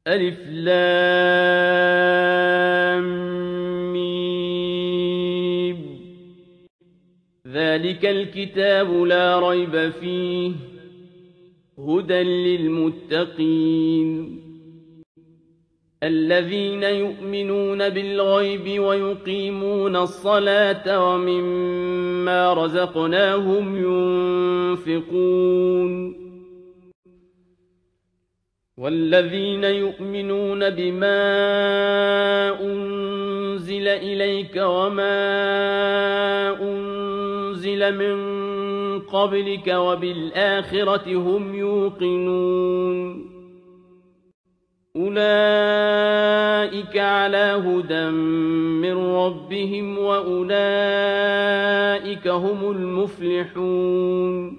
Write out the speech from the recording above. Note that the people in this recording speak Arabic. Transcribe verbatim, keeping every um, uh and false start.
ألف لام ميم. ذلك الكتاب لا ريب فيه هدى للمتقين الذين يؤمنون بالغيب ويقيمون الصلاة ومما رزقناهم ينفقون والذين يؤمنون بما أنزل إليك وما أنزل من قبلك وبالآخرة هم يوقنون أولئك على هدى من ربهم وأولئك هم المفلحون